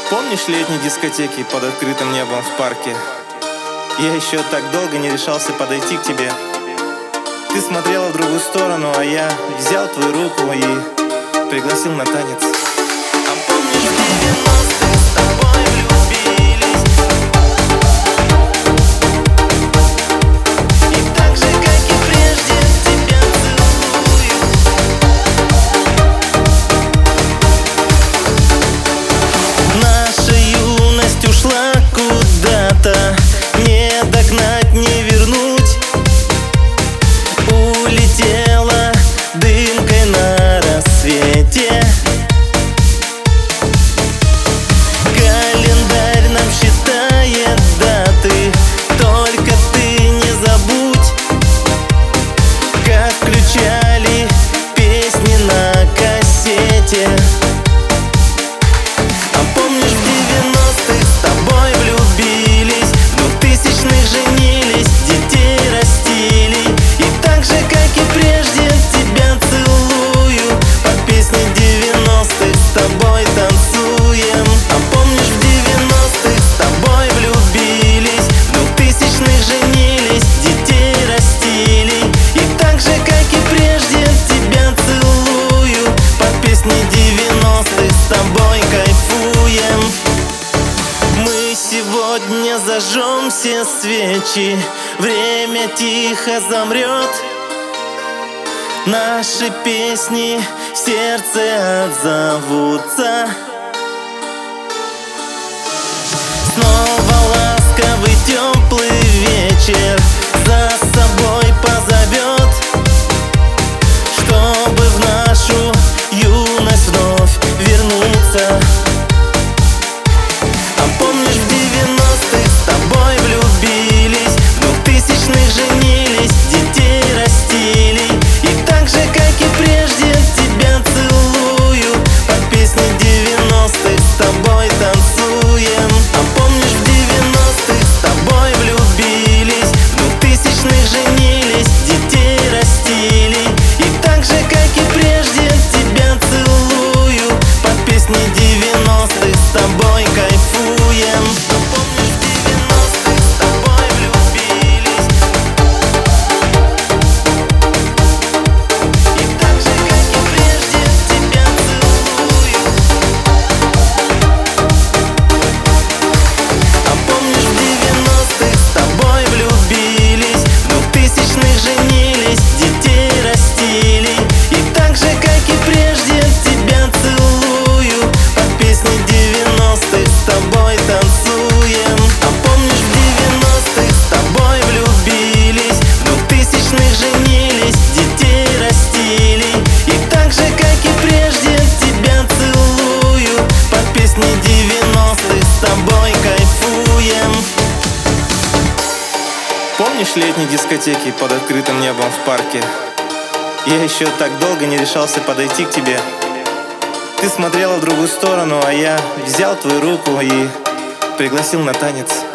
Помнишь летние дискотеки под открытым небом в парке? Я еще так долго не решался подойти к тебе. Ты смотрела в другую сторону, а я взял твою руку и пригласил на танец. А помнишь, в 90-х с тобой влюбились? И так же, как и прежде, тебя целую. Наша юность ушла куда-то, не догнать, не вернуть. Улетела дымкой на рассвете. Календарь нам считает даты, только ты не забудь, как включали песни на кассете. А помнишь, в 90-х с тобой влюбились, в 2000-х женились, детей растили. И так же, как и прежде, тебя целую, под песни 90-х с тобой танцуем. А помнишь, в 90-х с тобой влюбились, в 2000-х женились, детей растили. И так же, как и прежде, тебя целую, под песни 90-х с тобой кайфуем. Мы сегодня зажжем все свечи, время тихо замрет. Наши песни в сердце отзовутся. Снова ласковый теплый вечер за собой позовет, чтобы в нашу юность вновь вернуться. А помнишь, в 90-х с тобой влюбились, в 2000-х женились, детей растили. И так же, как и прежде, тебя целую, под песни 90-х с тобой танцуем. А помнишь, в 90-х с тобой влюбились, в 2000-х женились, детей растили. И так же, как и прежде, тебя целую, под песни 90-х с тобой кайфуем. А помнишь, в 90-х с тобой влюбились, и так же, как и прежде, тебя целую. А помнишь, в 90-х с тобой влюбились, в 2000-х женились, детей растили. И так же, как и прежде, тебя целую, под песни 90-х с тобой танцуем. А помнишь, в 90-х с тобой влюбились, в 2000-х женились, детей растили. И так же, как и прежде, тебя целую, под песни 90-х с тобой кайфуем. Помнишь летние дискотеки под открытым небом в парке? Я еще так долго не решался подойти к тебе. Ты смотрела в другую сторону, а я взял твою руку и пригласил на танец.